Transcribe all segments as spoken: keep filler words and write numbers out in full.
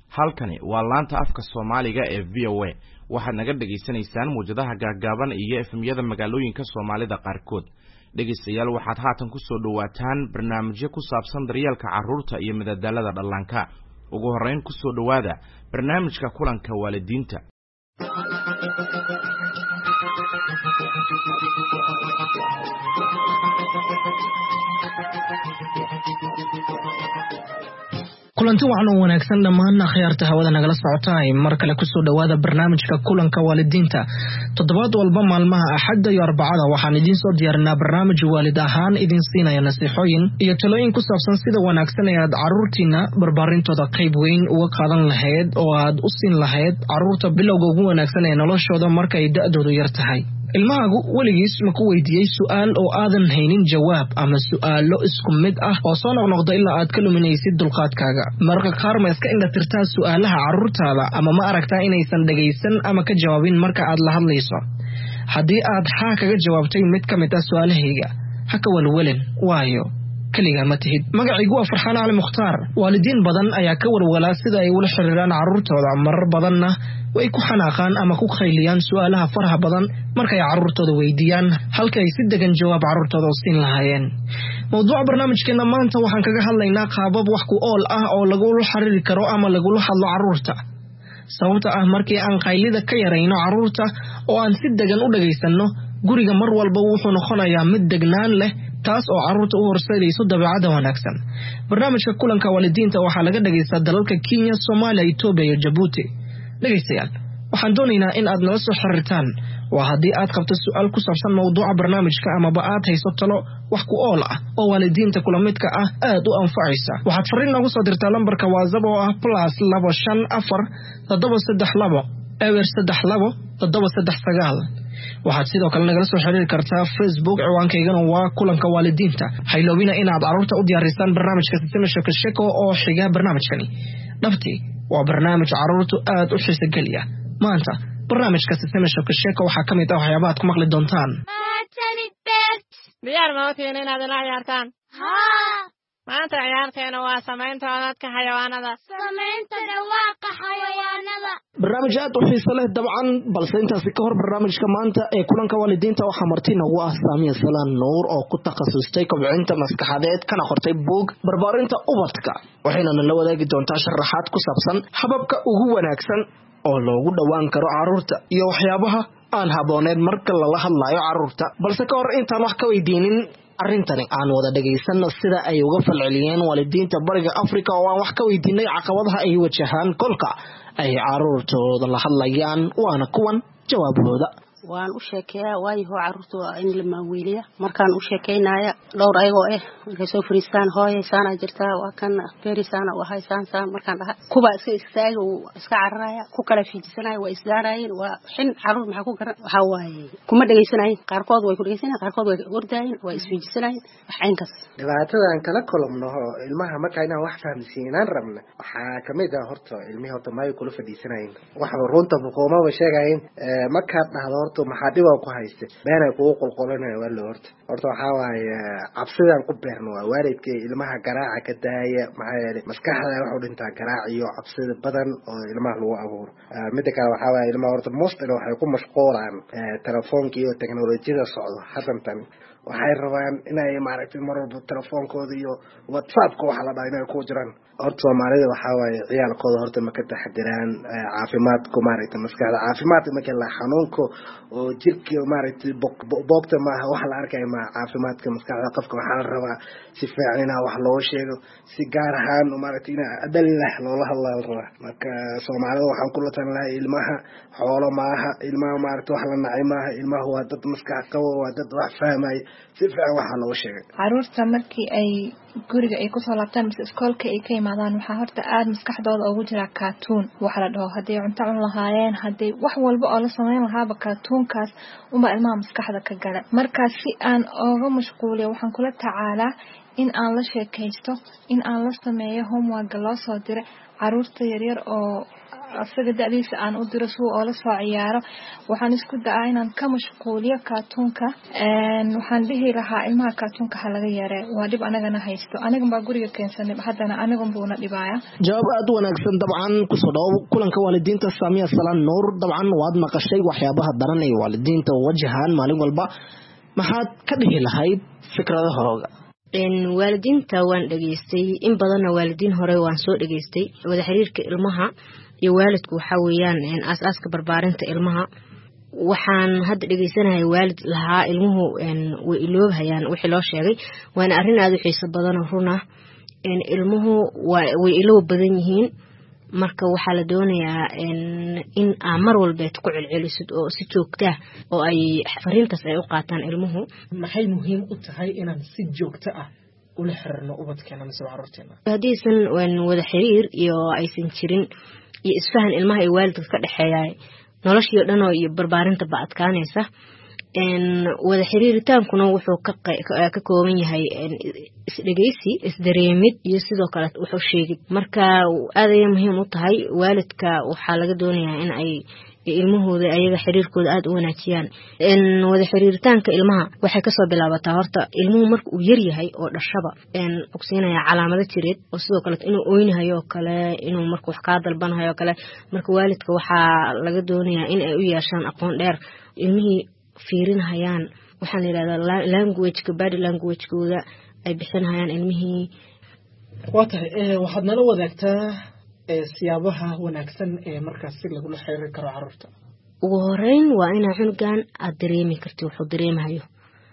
halkani waa laanta afka Soomaaliga ee V O A waxaad naga dhageysanaysaan muujadaha gaagaaban iyo F M-yada magaalooyinka Soomaalida qaarkood. dhegeystayaal waxaad haatan ku soo dhawaataan barnaamijyo ku saabsan daryeelka carruurta iyo madadaalada dhallaanka. ugu horeyn ku soo dhawaada barnaamijka kulanka waalidiinta. kulanti waxaan u wanaagsan dhammaan akhyaarta hawada nagala socotay mar kale ku soo dhawaada barnaamijka kulanka waalidiinta. toddobaad walba maalmaha Axadda iyo Arbacada waxaan idin soo diyaarinaa barnaamij waalid ahaan idin siinaya nasiixooyin iyo talooyin ku saabsan sida wanaagsan ee aad carruurtiina barbaarintooda qayb weyn uga qaadan lahayd oo aad u siin lahayd carruurta bilowga ugu wanaagsan ee noloshooda marka ay da'doodu yar tahay. ilmahaagu weligiis ma ku weydiiyey su'aal oo aadan haynin jawaab ama su'aalo isku mid ah oo soo noqnoqda ilaa aad ka luminaysid dulqaadkaaga? marka qaar ma iska indha tirtaa su'aalaha carruurtaada ama ma aragtaa inaysan dhagaysan ama ka jawaabin marka aad la hadlayso? haddii aad haa kaga jawaabtay mid ka mid ah su'aalahayga, ha ka walwalin, waayo kaligaa ma tihid. magacaygu waa Farxaan Cali Mukhtaar. waalidiin badan ayaa ka walwalaa sida ay ula xiriiraan carruurtooda, marar badanna way ku xanaaqaan ama ku khayliyaan su'aalaha faraha badan markay carruurtooda weydiiyaan halka ay si degan jawaab carruurtooda u siin lahaayeen. mawduuca barnaamijkeena maanta waxaan kaga hadlaynaa qaabab wax ku ool ah oo lagula xiriiri karo ama lagula hadlo carruurta. sababta ah markii aan qaylida ka yarayno carruurta oo aan si degan u dhagaysanno, guriga mar walba wuxuu noqonayaa mid degnaan leh, taas oo carruurta u horseedayso dabeecadda wanaagsan. barnaamijka kulanka waalidiinta waxaa laga dhagaystaa dalalka Kenya, Soomaaliya, Itoobiya iyo Djibouti. dhegaystayaal, waxaan doonaynaa in aad nala soo xiriirtaan. waa haddii aad qabto su'aal ku saabsan mawduuca barnaamijka amaba aad hayso talo wax ku ool ah oo waalidiinta kula midka ah aad u anfacaysa, waxaad fariin noogu soo dirtaa lambarka WhatsApp oo ah plus laba shan afar toddoba saddex labo eber saddex labo toddoba saddex sagaal. waxaad sidoo kale nagala soo xiriiri kartaa Facebook, ciwaankaygana waa kulanka waalidiinta. hayloobina inaad carruurta u diyaarisaan barnaamijka Siseme Sheko Sheko oo xiga barnaamijkani. dhabtii waa barnaamij carruurtu aad u xiiso geliya. maanta barnaamijka Siseme Sheko Sheko waxaa ka mid ah waxyaabaha aad ku maqli doontaan. diyaar ma ogtiin inaad ila ciyaartaan? haa. maanta ciyaarteena waa samaynta codadka xayawaanada. samaynta dhawaaqa xayawaanada. barnaamij aad u xiiso leh dabcan, balse intaasi ka hor barnaamijka maanta ee kulanka waalidiinta waxaa marti noogu ah Saamiya Salaan Nuur oo ku takhasustay kobcinta maskaxadeed kana qortay buug barbaarinta ubadka. waxayna nala wadaagi doontaa sharaxaad ku saabsan hababka ugu wanaagsan oo loogu dhawaan karo carruurta iyo waxyaabaha aan habbooneed marka lala hadlayo carruurta. balse ka hor intaan wax ka weydiinin arrintani, aan wada dhagaysanno sida ay uga falceliyeen waalidiinta bariga Afrika oo aan wax ka weydiinay caqabadaha ay wajahaan kolka ay carruurtooda la hadlayaan, waana kuwan jawaabahooda. waan u sheekeeyaa waayo carruurtu waa in la maaweeliya. markaan u sheekeynaya dhowr ayagoo eh markay soo fariistaan, hooyay saana jirtaa, waa kan beerisaana waa haysaan saan markaan dhaha kuba iska istaaga uu iska cararaya, ku kala fiijisanaya, waa isgaarayeen. waa xin carruur maxaa ku garan, waxa waaye kuma dhageysanayeen. qaarkood way ku dhageysanayeen, qaarkood way ordayeen, waa isfiijisanayeen. wax aynkaas dhibaatadan kala kulmno ilmaha marka inaan wax fahamsiinaan rabno waxaa kamid ah horta ilmihi horta maayo kula fadhiisanayeen, waxba runta buqoomaba sheegayeen. markaad dhahdo horta maxaa dhibaa ku haysta beenay kugu qolqolanaya waa la horta horta waxaa waaye cabsidaan ku beerno waa waalidka ilmaha garaaca ka daaya. maxaa yeelay maskaxda wax u dhintaa garaac iyo cabsida badan oo ilmaha lagu abuuro. midda kale waxaa waaye ilmaha horta mostly waxay ku mashquulaan telefoonka iyo teknolojiyada socdo hadantan. waxay rabaan inay maaragtay mar walba telefoonkooda iyo WhatsAppka waxa la dhahay inay ku jiraan. horta Soomaalida waxaa waaye ciyaalkooda horta ma ka taxadiraan caafimaadku, maaragtay maskaxda caafimaadka marka la xanuunko oo jirka maaragtay boogta maaha wax la arkay ma caafimaadka maskaxda qofka waxaa la rabaa si fiican in wax loo sheego, si gaar ahaan maaragtay in adal leh loola hadlaa la rabaa. marka Soomaalida waxaan kula talin lahaa ilmaha xoolo maaha, ilmaha maaragtay wax la nacay maaha, ilmaha waa dad maskax qabo, waa dad wax fahmay, si fiican waxa loo sheegay. carruurta markii ay guriga ay ku soo laabtaan mise iskoolka ay ka yimaadaan waxaa horta aad maskaxdooda ugu jira cartoon waxa la dhaho. hadday cunto cun lahaayeen, hadday wax walba oo la samayn lahaaba cartoonkaas uma ilmaha maskaxda ka gala. markaas si aan uga mashquuliyo waxaan kula tacaalaa in aan la sheekaysto, in aan la sameeyo homework loo soo diray carruurta yaryar oo asaga da'diisa aan u diro si uu la soo ciyaaro waxaan isku dayaa inaan ka mashquuliyo kaartoonka een waxaan dhihi lahaa ilmaha kaartoonka ha laga yareeyo waa dib anagana haysto aniga baa guriga keensanay haddana aniga buuna dhibaya jawaab aad u wanaagsan dabcan ku soo dhaw kulanka waalidiinta Saamiya Salaan Nuur dabcan waad maqashay waxyaabaha daran ee waalidiinta wajahan maalin walba maxaad ka dhihi lahayd fikradahooda in waalidiinta waan dhageystay in badan waalidiin hore waan soo dhageystay wada xiriirka ilmaha iyo waalidku waxa weeyaan in aasaaska barbaarinta ilmaha waxaan hadda dhageysanahay waalid lahaa ilmuhu in way iloobayaan wixii loo sheegay waana arrin aad u xiiso badan oo runa in ilmuhu way iloob badan yihiin marka waxa la doonayaa in in mar walba ku celcelisid oo si joogto ah oo ay fariintaas ay u qaataan ilmuhu maxay muhiim u tahay inaan si joogto ah ula xirno ubadkeena mise carruurteena hadiisan wada xiriir iyo aysan jirin iyo isfahan ilmaha iyo waalidka ka dhaxeeyay noloshii dhan oo iyo barbaarinta ba adkaanaysa in wada xiriiritaankuna wuxuu ka ka kooban yahay isdhageysi isdareemid iyo sidoo kale wuxuu sheegay marka aad ay muhiim u tahay waalidka waxa laga doonayaa in ay ilmahooda ayaga xiriirkooda aad u wanaajiyaan in wada xiriiritaanka ilmaha waxay ka soo bilaabataa horta ilmuhu marka uu yar yahay oo dhashaba in ogsiinaya calaamado jireed oo sidoo kale inuu ooynayo kale inuu marka wax ka dalbanayo kale marka waalidka waxa laga doonayaa in ay u yeeshaan aqoon dheer ilmihii fiirinayaan waxaan yiraahdaa language ka body language kooda ay bixinayaan ilmihii waata ee waxaad nala wadaagtaa ee siyaabaha wanaagsan ee markaas si lagu xiriir karo carruurta ugu horeyn waa in cunugan aad dareemi kartid wuxuu dareemayo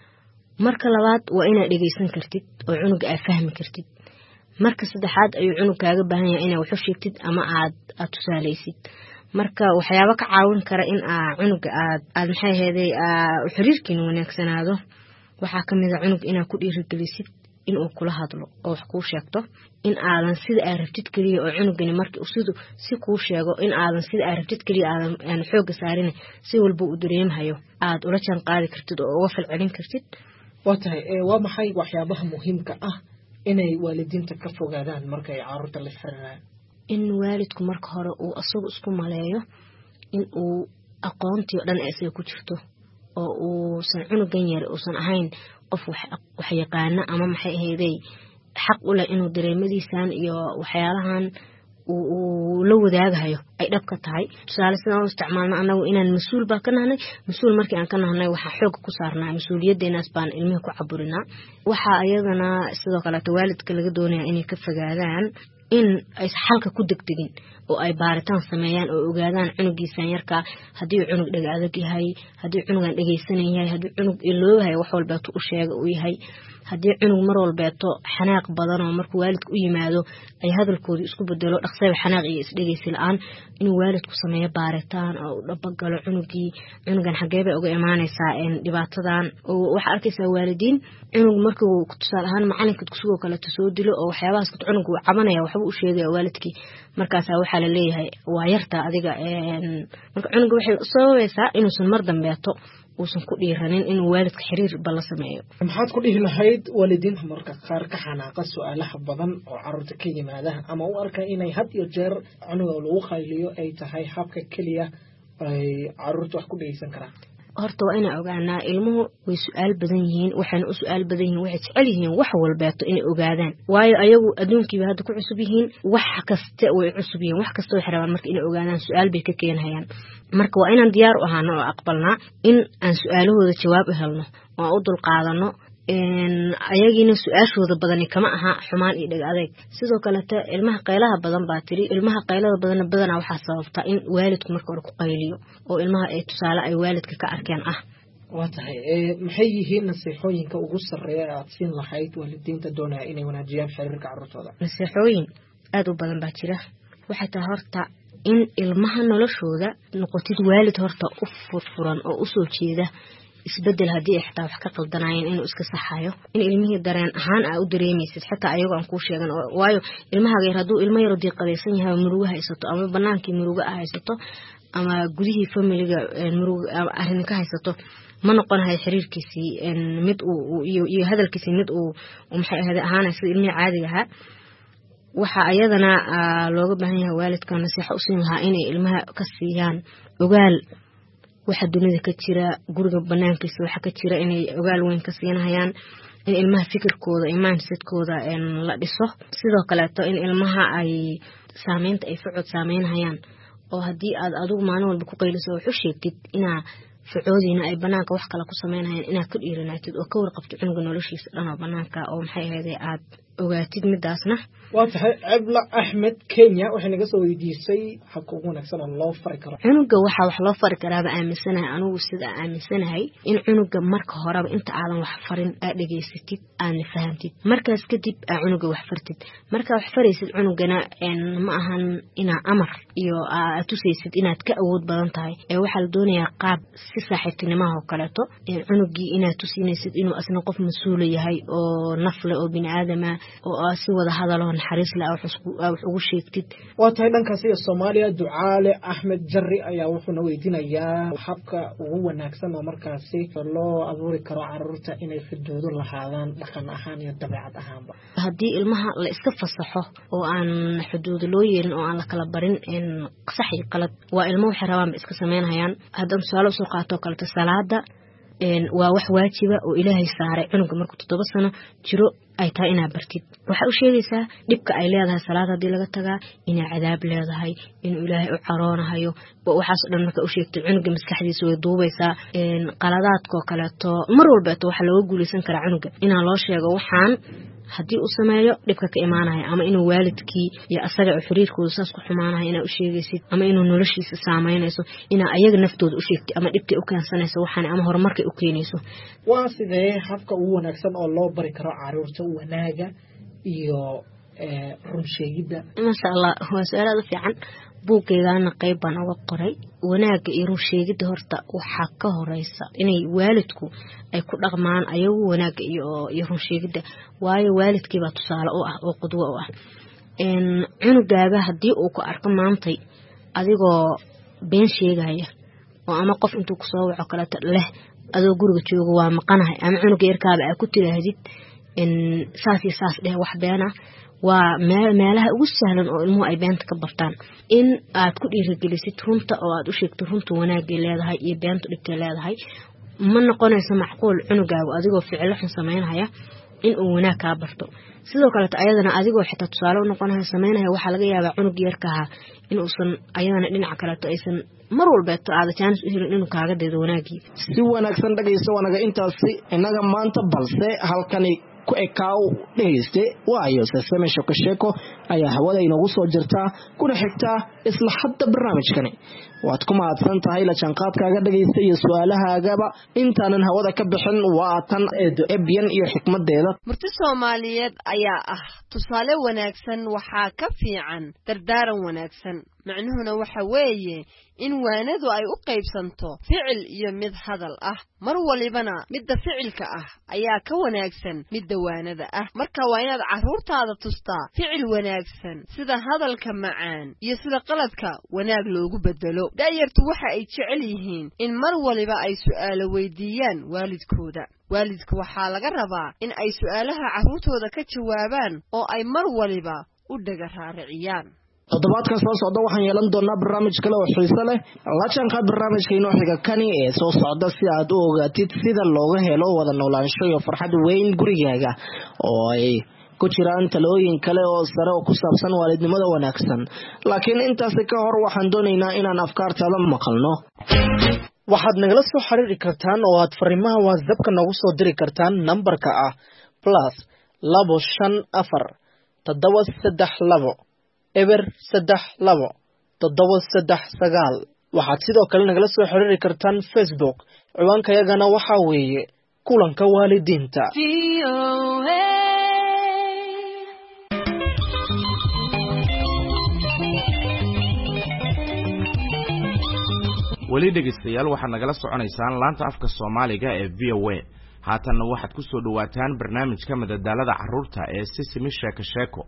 marka labaad waa in aad dhageysan kartid oo cunuga aad fahmi kartid marka saddexaad ayuu cunugaaga baahan yahay inaad wax u sheegtid ama aad aad tusaaleysid marka waxyaabo ka caawin kara in aa cunuga aad aad maxay heeday aa xiriirkiin wanaagsanaado waxa kamid ah cunug inaad ku dhiirigelisid in uu kula hadlo oo wax ku sheegto in aadan sida aad rabtid kaliya oo cunugani markii uu sidoo si ku sheego in aadan sida aad rabtid kaliya aadan xoog saarin si walba uu dareemayo aad ula jaan qaadi kartid oo uga falcelin kartid waata ee waa maxay waxyaabaha muhiimka ah inay waalidiinta ka fogaadaan marka ay carruurta la xiriiraan in waalidku marka hore uu asagu isku maleeyo in uu aqoontii dhan ay ku jirto oo uu san cunugan yar oo san ahayn qof wax yaqaan ama maxay ahaydey xaq u leh inuu dareemadiisan iyo waxyaalahan uu la wadaagayo ay dhabka tahay tusaale sidaan u isticmaalna anagu inaan mas'uul baa ka nahnay mas'uul markii aan ka nahnay waxa xoog ku saarnaa mas'uuliyadeenaas baan ilmaha ku caburinaa waxa ayadana sidoo kale waalidka laga doonayaa inay ka fogaadaan in ay xalka ku degdegin oo ay baaritaan sameeyaan oo ogaadaan cunugiisan yarka hadii cunug dhaga adag yahay hadii cunugan dhageysanayay hadii cunug iloohay wax walba u sheega uu yahay hadii cunug mar walbeeto xanaaq badan oo markuu waalidku u yimaado ay hadalkooda isku bedelo dhaqsay xanaaq iyo isdhageysi la'aan inuu waalidku sameeyo baaritaan oo dhabagalo cunugii cunugan xageeba uga imaanaysaa in dhibaatadan oo waxa arkaysaa waalidiin cunug markuu ku tusaalahan macalinka kusoo kala soo dilo oo waxyaabahaas ku cunugu cabanaya waxba u sheegay waalidkii markaas waxa la leeyahay waa yarta adiga een marka cunugu waxay soobaysaa inuusan mar dambeeto uusan ku dhiiranin inuu waalidka xiriir bal sameeyo maxaad ku dhihi lahayd waalidiinta marka qaar ka xanaaqa su'aalaha badan oo carruurta ka yimaada ama u arka inay had iyo jeer cunuga lagu qayliyo ay tahay habka kaliya ay carruurta wax ku dhigeysan karaan horta waa inaan ogaanaa ilmuhu way su'aal badan yihiin waxaan u su'aal badan yihiin waxay jecel yihiin wax walbeeto inay ogaadaan waayo ayagu adduunkiiba hadda ku cusub yihiin wax kasta way cusub yihiin wax kasta waxay rabaan marka inay ogaadaan su'aal bay ka keenayaan marka waa inaan diyaar u ahaano oo aqbalnaa in aan su'aalahooda jawaab u helno oo u dul qaadano in ayagina su'aashooda badan kama aha xumaan iyo dhag adeeg sidoo kale ta ilmaha qaylaha badan baa tiri ilmaha qaylada badan badan waxa sababta in waalidku marka hore ku qayliyo oo ilmaha ay tusaale ay waalidka ka arkeen ah waa tahay ee maxay yihiin nasiixooyinka ugu sareeya aad siin lahayd waalidiinta doonaya inay wanaajiyaan xiriirka carruurtooda nasiixooyin aad u badan baa jira waxa taa horta in ilmaha noloshooda noqotid waalid horta u furfuran oo u soo jeeda isbedel hadii ay xitaa wax ka qaldanayeen inuu iska saxayo in ilmihii dareen ahaan aa u dareemaysid xitaa ayago aan ku sheegan waayo ilmaha yar haduu ilmo yar diiqadeysan yahay muruga haysato ama banaankii muruga haysato ama gudihii familiga muruga arrin ka haysato ma noqonahay xiriirkiisii mid uu iyo hadalkiisii mid uu maxay ahayd ahaanay sida ilmihi caadiga ah waxa ayadana looga baahan yahay waalidka nasiixa u siin lahaa inay ilmaha ka siiyaan ogaal waxa dunida ka jira guriga banaankiisa waxa ka jira inay ogaal weyn ka siinayaan in ilmaha fikirkooda iyo mindsetkooda in la dhiso sidoo kale in ilmaha ay saameynta ay ficod saameynayaan oo hadii aad adigu maalin walba ku qayliso wax u sheegtid ina ficoodina ay banaanka wax kala ku sameynayaan inaad ku dhiiranaatid oo ka warqabto cunuga noloshiisa dhan oo banaanka oo maxay ahayd aad ogaatid midaasna waa tahay Abla Ahmed Kenya waxay naga soo weydiisay habka ugu wanaagsan oo loo fari karo cunuga waxa wax loo fari karaa ba aaminsanahay anigu sida aaminsanahay in cunuga marka horeba inta aadan wax farin aad dhageysatid aan fahamtid markaas kadib aad cunuga wax fartid marka wax faraysid cunugana in ma ahan ina amar iyo aad tusaysid inaad ka awood badan tahay ee waxa la doonayaa qaab si saaxiibtinimo oo kaleeto in cunugii inaad tusinaysid inuu asna qof mas'uul yahay oo nafle oo bini aadama oo si wada hadal oo naxariis la wax ugu sheegtid waa tahay dhankaas ee Soomaaliya Ducaale Ahmed Jarri ayaa wuxuu weydiinayaa habka ugu wanaagsan oo markaasi loo abuuri karo carruurta inay xuduudo lahaadaan dhaqan ahaan iyo dabeecad ahaanba hadii ilmaha la iska fasaxo oo aan xuduud loo yeelin oo aan la kala barin in sax iyo qalad waa ilmo wax rabaan iska sameynayaan haddii su'aalo soo qaato kala salaada een waa wax waajiba oo Ilaahay saaray cunuga markuu toddoba sano jiro ay tahay inaad bartid waxa uu sheegaysaa dhibka ay leedahay salaada hadii laga tagaa inay cadaab leedahay inuu Ilaahay u caroonayo waxaas dhan marka uu sheegtay cunuga maskaxdiisa way duubaysaa een qaladaadka kale to mar walba waxa loo guuleysan karaa cunuga inaan loo sheego waxaan hadii uu sameeyo dhibka ka imaanaya ama inuu waalidkii iyo asaga u xiriirkooda saas ku xumaanayo inaa u sheegaysid ama inuu noloshiisa saameynayso inaa ayaga naftooda u sheegtay ama dhibka u keensanayso waxaan ama horumarka u keenayso waa sidee habka ugu wanaagsan oo loo bari karo carruurta wanaaga iyo ee run sheegida masha Allah waa su'aal fiican buuggeedana qayb baan uga qoray wanaaga iyo run sheegida horta waxa ka horeysa inay waalidku ay ku dhaqmaan ayagu wanaaga iyo iyo run sheegida waayo waalidkii baa tusaale u ah oo qudwo u ah in cunugaaga hadii uu ku arko maantay adigoo been sheegaya oo ama qof intuu ku soo waco kala leh adoo guriga joogo waa maqanahay ama cunuga yarkaaba ay ku tiraahid in saasi saas dheh wax beena waa meelaha ugu sahlan oo ilmuhu ay beenta ka bartaan in aad ku dhiirigelisid runta oo aad u sheegto runta wanaagga leedahay iyo beenta dhibta leedahay ma noqonayso macquul cunugaagu adigoo ficil xun sameynaya in uu wanaag ka barto sidoo kale ayadana adigoo xitaa tusaale u noqonayo sameynaya waxa laga yaabaa cunug yarka ah in uusan ayadana dhinaca kale aysan mar walba aad chance u helin inuu kaaga deedo wanaagii si wanaagsan dhageyso wanaga intaasi inaga maanta balse halkani ku ekaaw dhageyste waayo sasame shoko sheeko ayaa hawada inoogu soo jirta kuna xigta isla hadda barnaamijkani waad ku mahadsan tahay la janqaadkaaga dhageysta iyo su'aalahaagaba intaanan hawada ka bixin waa tan eebyan iyo xikmadeeda murti Soomaaliyeed ayaa ah tusaale wanaagsan waxa ka fiican dardaaran wanaagsan macnuhuna waxa weeye in waanadu ay u qaybsanto ficil iyo mid hadal ah mar walibana midda ficilka ah ayaa ka wanaagsan midda waanada ah marka waa inaad carruurtaada tustaa ficil wanaagsan sida hadalka macaan iyo sida qaladka wanaag loogu bedelo daayartu waxa ay jecel yihiin in mar waliba ay su'aalo weydiiyaan waalidkooda waalidku waxa laga rabaa in ay su'aalaha carruurtooda ka jawaabaan oo ay mar waliba u dhaga raariciyaan toddobaadka soo socda waxaan yeelan doonaa barnaamij kale oo xiiso leh la janqaad barnaamijka inoo xiga kani ee soo socda si aad u ogaatid sida looga helo wada noolaansho iyo farxad weyn gurigaaga oo ay ku jiraan talooyin kale oo sare oo ku saabsan waalidnimada wanaagsan laakiin intaasi ka hor waxaan doonaynaa inaan afkaartaada maqalno waxaad nagala soo xiriiri kartaan oo aad fariimaha WhatsApp-ka nagu soo diri kartaan nambarka ah plus labo shan afar toddoba saddex labo eber saddex labo toddoba saddex sagaal waxaad sidoo kale nagala soo xiriiri kartaan Facebook ciwaankayagana waxa weeye kulanka waalidiinta weli dhegeystayaal waxaad nagala soconaysaan laanta afka Soomaaliga ee V O A haatanna waxaad ku soo dhawaataan barnaamijka madadaalada carruurta ee Sisimi Sheeko Sheeko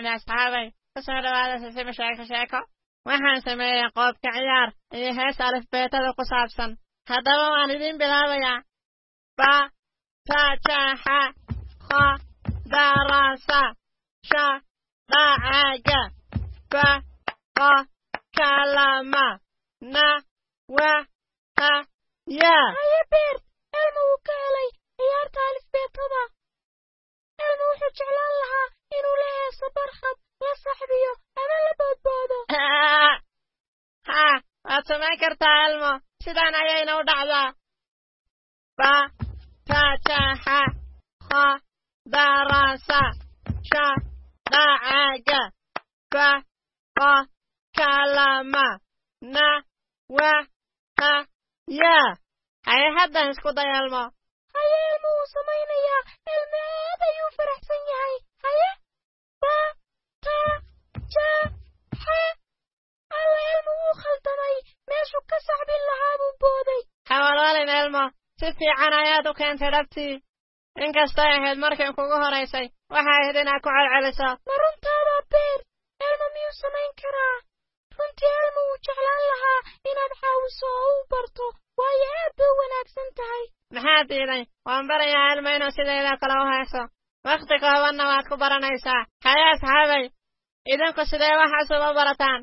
أصحابي كسر هذا سيسمى شاكو شاكو waxaan sameeyay qoobka ciyaar iyo hees alifbeetada ku saabsan haddaba waan idin bilaabayaa ba ta ja ha kha darasa sha da'aga ba qa kalama na wa ha ya haya beer elma wuu ka helay ciyaarta alifbeetada elma wuxuu jeclaan lahaa inuu la heeso barxad la saxbiyo ama la boodboodo ha waad samayn kartaa elmo sidaan ayayna u dhacdaa ba ta ja ha kha darasa sha da'aga ba qa kalama na wa ha ya haya haddan isku day elmo haya elmo wuu samaynayaa elmo aad ayuu faraxsan yahay haya ba ta ja ha alla elmo wuu khaldamay meeshuu ka saxbin lahaa buu booday hawalwaalin elmo si fiican ayaad u keentay dhabtii inkastay ahayd markii kugu horaysay waxay ahayd inaad ku celceliso ma runtaada beer elmo miyuu samayn karaa runtii elmo wuu jeclaan lahaa inaad caawiso oo u barto waayo aad bay wanaagsan tahay maxaa diiday waan barayaa elmo inuu sideeda kale u hayso wakhti koobanna waad ku baranaysaa haya asxaabay idinku sidee waxaas uga barataan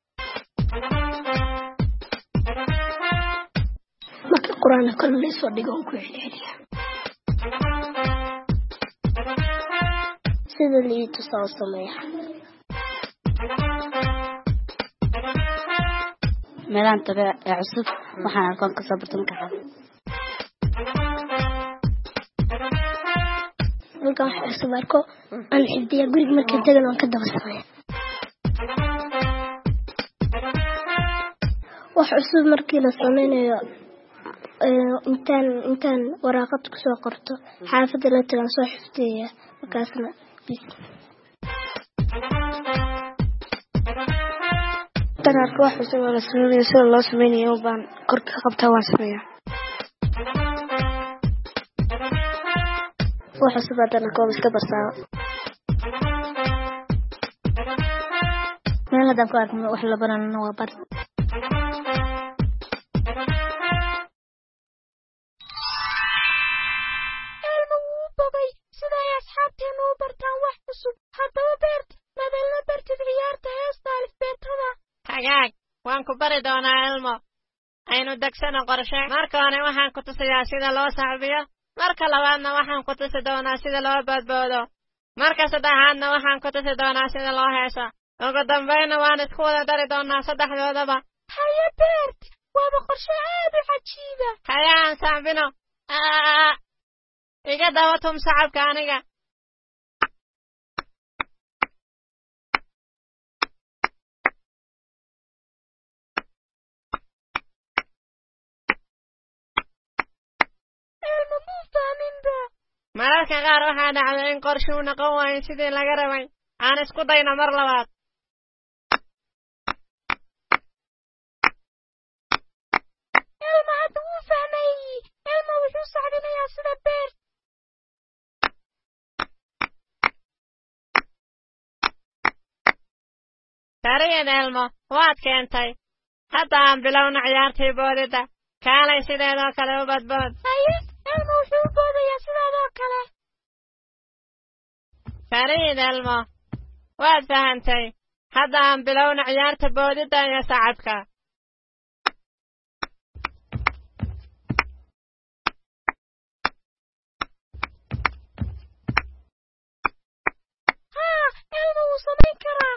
marka qur-aanka kale laysoo dhigo on ku celceliya sida lii tusaa u sameeya meelaan taga ee cusub waxaan arkoon ka soo barto marka xad marka wax cusub arko aan xifdiya guriga markaan tagan waan ka daba sameeya wax cusub markii la sameynayo intaan intaan waraaqad ku soo qorto xaafadda la tagaan soo xifdiya markaasna bis tanarka wax cusub oo la sameynayo sida loo sameynayo baan korka qabtaa waan sameeyaa wax cusub haddana koob iska bartaa meel haddaan ku arko wax la baranana waa bar elma wuu bogay sida ay asxaabteenu u bartaan wax cusub haddaba beert madeelna bartid ciyaarta heesta alifbeetada hagaag waan ku bari doonaa elmo aynu degsano qorshe marka hore waxaan ku tusayaa sida loo saxbiyo marka labaadna waxaan ku tusi doonaa sida loo boodboodo marka saddexaadna waxaan ku tusi doonaa sida loo heeso ugu dambaynna waan isku wada dari doonaa saddexdoodaba haya beert waaba qorshe aad u cajiiba haya aan saxbino iga daba tum sacabka aniga mararka qaar waxaa dhacday in qorshuu noqon waayo sidii laga rabay aan isku dayno mar labaad elma hadda wuu fahmay elma wuxuu saxbinayaa sida beer sariyad elmo waad keentay hadda aan bilowna ciyaartii boodida kaalay sideedoo kale u badbood haye elmo wuxuu u boodayaa sideedoo kale sariyad elmo waad fahantay hadda aan bilowna ciyaarta boodida iyo sacabka haa elmo wuu samayn karaa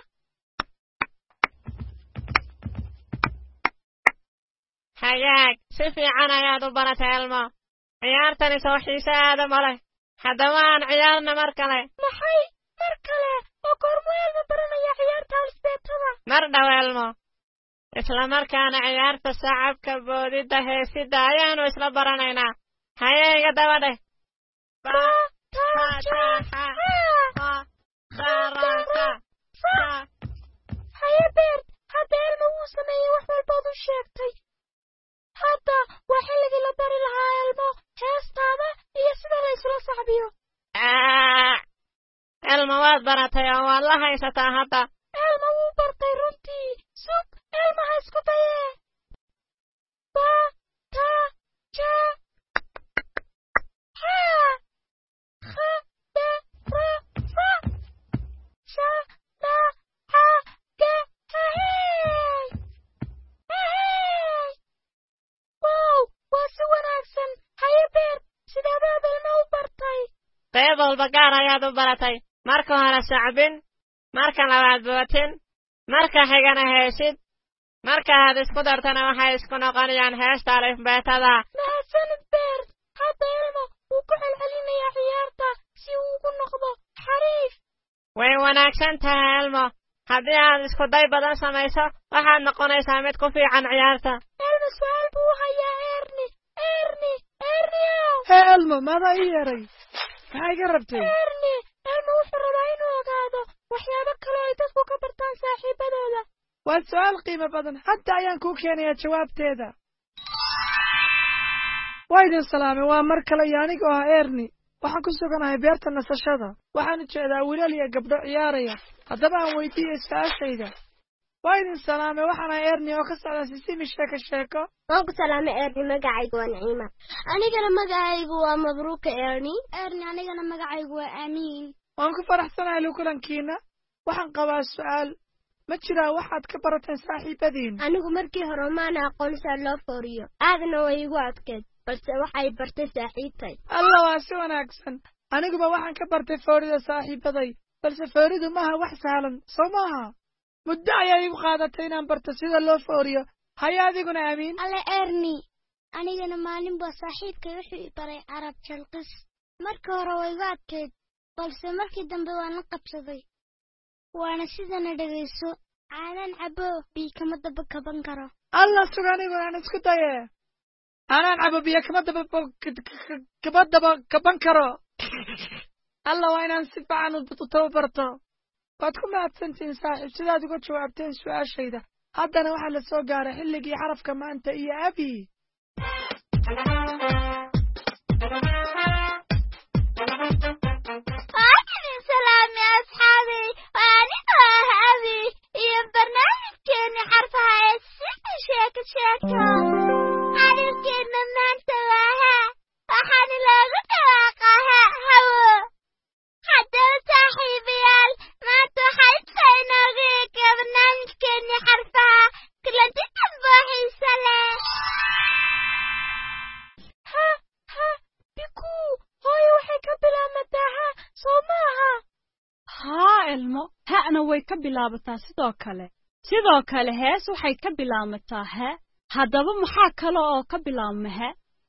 hagaag si fiican ayaad u baratay elmo ciyaartani soo xiise aada ma leh haddaba aan ciyaarna mar kale maxay mar kale oo goormuu elmo baranaya ciyaarta alifbeetada mar dhow elmo isla markaana ciyaarta sacabka boodidda heesidda ayaanu isla baranaynaa haye iga daba dheh haye beert hadda elmo wuu sameeyey wax walbaad u sheegtay hadda waa xilligii la bari lahaa elmo heestaada iyo sida la isula saxbiyo elmo Elmo waad baratay oo waad la haysataa hadda. Elmo wuu bartay runtii. Sug, Elmo ha isku daye. Ba, ta, ja. Ha. Ha, da, ra, fa. Sha, la, ha, ga, ha, hey. Hey. Wow, waa si wanaagsan. Haye beer, sideedaad Elmo u bartay? Qayb walba gaar ayaad u baratay. Marka hore sacbin, marka labaad bootin, marka xigana heesid, marka aad isku dartana waxay isku noqonayaan heesta alifbeetada. Mahadsanid beer. Hadda Elmo wuu ku celcelinayaa ciyaarta si uu ugu noqdo xariif. Way wanaagsan tahay Elmo. Haddii aad isku day badan samayso, waxaad noqonaysaa mid ku fiican ciyaarta. Elmo su'aal buu hayaa Erni. Erni, Erniow. Hee Elmo, maadaa ii yeeray? Maxay ka rabtay? Erni, Elmo wuxuu rabaa inuu ogaado waxyaabo kale ay dadku ka bartaan saaxiibadooda. Waa su'aal qiimo badan. Hadda ayaan kuu keenayaa jawaabteeda. Waa idin salaamay. Waa mar kale iyo anigoo ah Erni. Waxaan ku suganahay beerta nasashada. Waxaan ujeedaa wiilal iyo gabdho ciyaaraya. Haddaba aan weydiiyey su'aashayda. waa idin salaamay waxaan ahay Erni oo ka socda sisimi sheeko sheeko. waan ku salaamay Erni magacaygu waa Naciima. anigana magacaygu waa Mabruuka Erni. Erni anigana magacaygu waa Amiin. waan ku faraxsanahay kulankiina. waxaan qabaa su'aal. ma jiraa waxaad ka barateen saaxiibadiin? anigu markii hore maana aqoon saa loo fooriyo aadna way igu adkeed balse waxay bartay saaxiibtay. alla waa si wanaagsan. aniguba waxaan ka bartay foorida saaxiibaday balse fooridu maaha wax sahlan soo maaha. muddo ayaa igu qaadatay inaan barto sida loo fooriyo. haya adiguna Amiin. alle Erni anigana maalin baa saaxiibkay wuxuu i baray carab jalqis. markii hore way igu adkeed balse markii dambe waan la qabsaday. waana sidana dhageyso aanan cabo biyo kama daba kaban karo. alla suganigu aan isku daye aanan cabo biyo kama daba kama daba kaban karo. alla waa inaan si fiican u tababarto. waad ku mahadsantihiin saaxiib sidaad uga jawaabteen su'aashayda. haddana waxaa la soo gaaray xilligii xarafka maanta iyo abi. salaami asxaabi anigoo ah abi iyo barnaamijkeeni xarfaha ee sida sheeko sheeko. xarifkeena maanta waa ha waxaana loogu dhawaaqaa hawo. haddaba saaxiibayaal maanta waxaa intaa inoogu eega barnaamijkeeni xarfaha kulanti dambe oo xiiso leh. ha ha biku hooyo waxay ka bilaabmataa ha soo maaha? haa Elmo ha'na way ka bilaabataa sidoo kale sidoo kale hees waxay ka bilaabmataa ha. haddaba maxaa kale oo ka bilaabma ha?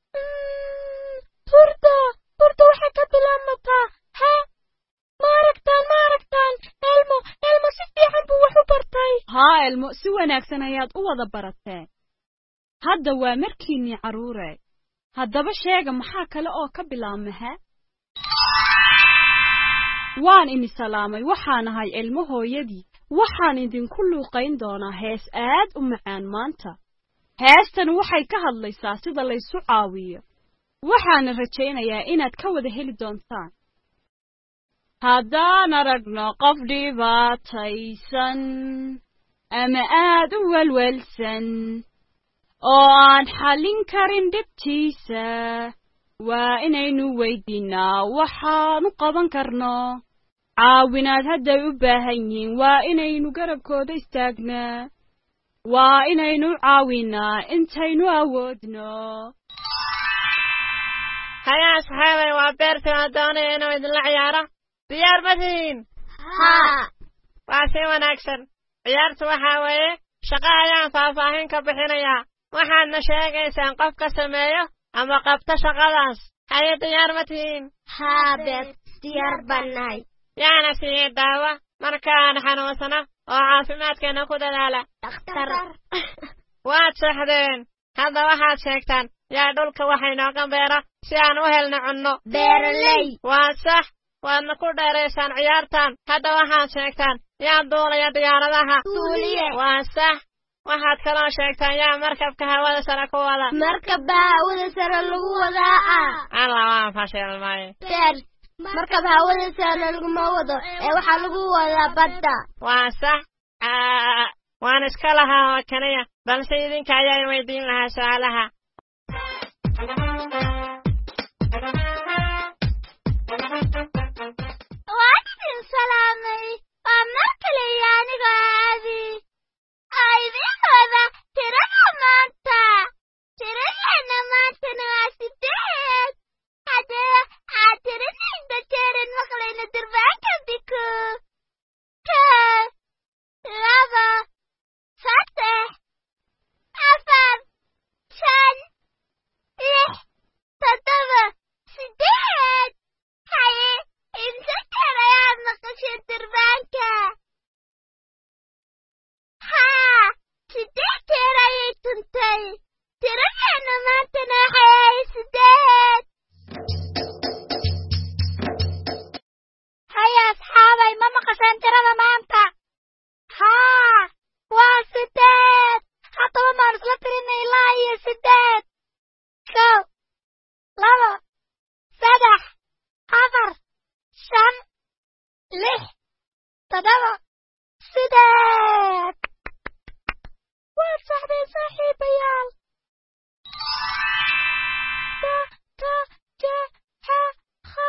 hurda hurda waxay ka bilaabmataa ha. ma aragtaan ma aragtaan Elmo Elmo si fiican buu wax u bartay. haa Elmo si wanaagsan ayaad u wada barateen. hadda waa markiinii carruure. haddaba sheega maxaa kale oo ka bilaabma ha? waan ini salaamay waxaan ahay Elmo hooyadii. waxaan idinku luuqayn doonaa hees aad u macaan maanta. heestan waxay ka hadlaysaa sida la isu caawiyo. waxaan rajaynayaa inaad ka wada heli doontaan. haddaan aragno qof dhibaataysan ama aad u welwelsan oo aan xallin karin dhibtiisa waa inaynu weydiinaa waxaanu qaban karno. caawinaad hadday u baahan yihiin waa inaynu garabkooda istaagnaa. waa inaynu caawinaa intaynu awoodno. haya asxaabay waa beertii aan doonaya inuu idinla ciyaaro. diyaar ma tihiin? haa waa si wanaagsan. ciyaartu waxaa weeye shaqo ayaan faahfaahin ka bixinayaa. waxaadna sheegaysaan qof ka sameeyo ama qabta shaqadaas. haye diyaar ma tihiin? haa beer diyaar baan nahay. yaana siiye daawo markaan xanuunsano oo caafimaadkeena ku dadaala. dhakhtar waad seexdeen. hadda waxaad sheegtaan yaa dhulka waxay nooga beera si aan u helno cunno. beeraley waa sax. waadna ku dheeraysaan ciyaartan. hadda waxaad sheegtaan yaa duulaya diyaaradaha. duuliye waa sax. waxaad kaloo sheegtaan yaa markabka hawada sare ku wada. markabba hawada sare lagu wadaa ah. alla waan fashilmay. beer markab hawada saana laguma wado ee waxaa lagu wadaa badda waa sax waan iska lahaa kanaya balse idinka ayaan weydiin lahaa su'aalaha waan idin salaamay waa mar kale iyo aniga aadi aydin wada tirada maanta tiradeena maantana waa sideed haddee aad tiradinda jeerin maqlayna durbaanka diko kow laba saddex afar shan lix toddoba sideed haye inta jeer ayaad maqashay durbaanka haa sideed jeer ayay tuntay tiradeena maantana waxay ahayd sideed haye asxaabay ma maqashaan tirada maanta haa waa sideed haddaba maan isla tirinay ilaa iyo sideed kow laba saddex afar shan lix toddoba sideed waad saxdeen saaxiibayaal ta ta ja ha ha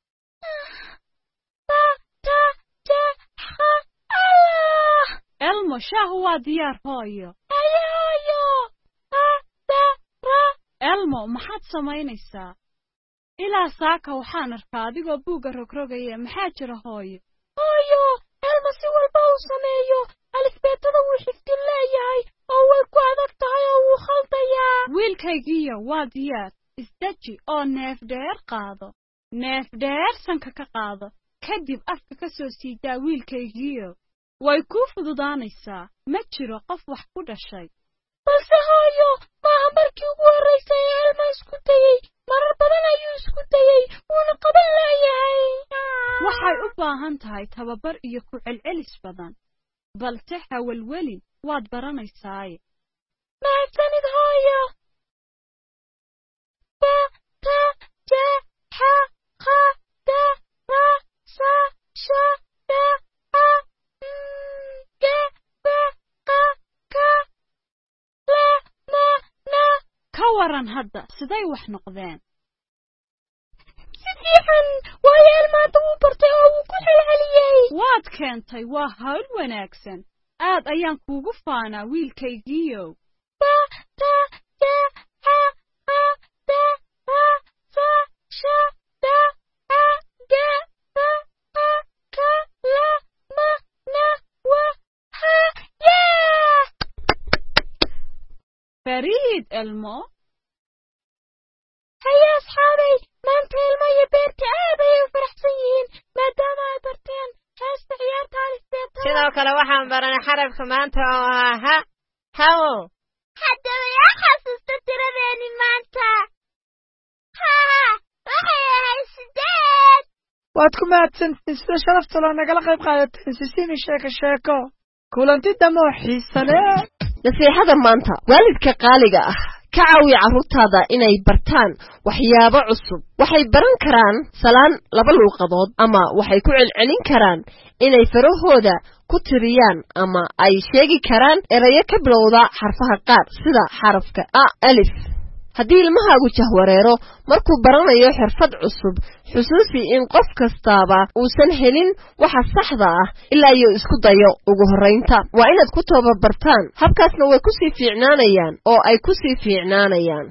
ta ta ja ha allah elmo shaahu waa diyaar hooyo ayaayo ta ta ra elmo maxaad samaynaysaa ilaa saaka waxaan arkaa adigoo buugga rogrogaya maxaa jira hooyo hooyo elmo si walba uu sameeyo alifbeetada wuu xifdin leeyahay oo way ku adag tahay oo wuu khaldayaa wiilkaygiiyo waa diyaar isdeji oo neef dheer qaado neef dheer sanka ka qaado kadib afka ka soo siidaa wiilkaygiiyo way kuu fududaanaysaa ma jiro qof wax ku dhashay balse hooyo maaha markii ugu horraysay ee elmo isku dayey marar badan ayuu isku dayey wuuna qaban leeyahay waxay u baahan tahay tababar iyo ku celcelis badan balse hawalwelin waad baranaysaaye mahadsanid hooyo ba ta ja ha ha da ra sa sha da a ge ba qa ka la ma na ka waran hadda siday wax noqdeen si fiican waayo elmaanta wuu bartay oo wuu ku celceliyey waad keentay waa hawl wanaagsan aad ayaan kuugu faanaa wiilkaygiiyow ba ta ja ha ha da ra sa sha da a ge ba qa ka la ma na wa ha yeah fariid elmo haye asxaabay maanta ilmo iyo beerta aad ayay u faraxsan yihiin maadaama ay barteen heesta ciyaarta alifbeetada sidoo kale waxaan baranay xarafka maanta oo ahaa ha hawo haddaba yaa xasuusta tiradeeni maanta haa waxay ahayd sideed waad ku mahadsantiin sida sharafta loo nagala qayb qaadateen sisimi sheeko sheeko kulanti damoo xiisa leh nasiixada maanta waalidka qaaliga ah ka caawiya carruurtaada inay bartaan waxyaabo cusub waxay baran karaan salaan laba luuqadood ama waxay ku celcelin karaan inay farahooda ku tiriyaan ama ay sheegi karaan erayo ka bilowda xarfaha qaar sida xarafka a alif haddii ilmahaagu jahwareero markuu baranayo xirfad cusub xusuusi in qof kastaaba uusan helin waxa saxda ah ilaa iyo isku dayo ugu horraynta waa inaad ku tababartaan habkaasna way ku sii fiicnaanayaan oo ay ku sii fiicnaanayaan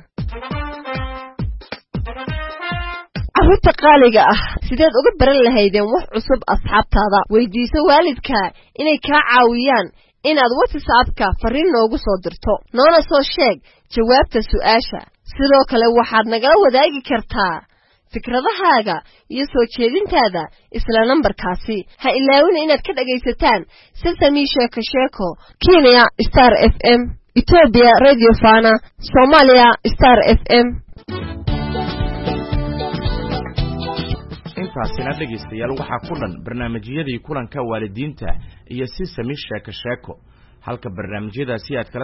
carruurta qaaliga ah sideed uga baran lahaydeen wax cusub asxaabtaada weydiiso waalidka inay kaa caawiyaan inaad whatsappka fariin noogu soo dirto noona soo sheeg jawaabta su'aasha sidoo kale waxaad nagala wadaagi kartaa fikradahaaga iyo soo jeedintaada isla nambarkaasi ha ilaawina inaad ka dhagaysataan sesame sheeko sheeko Kenya Star F M Ethiopia Radio Fana Somalia Star F M intaasina dhegaystayaal waxaa ku dhan barnaamijyadii kulanka waalidiinta iyo sesame sheeko sheeko halka barnaamijyadaasi aad kala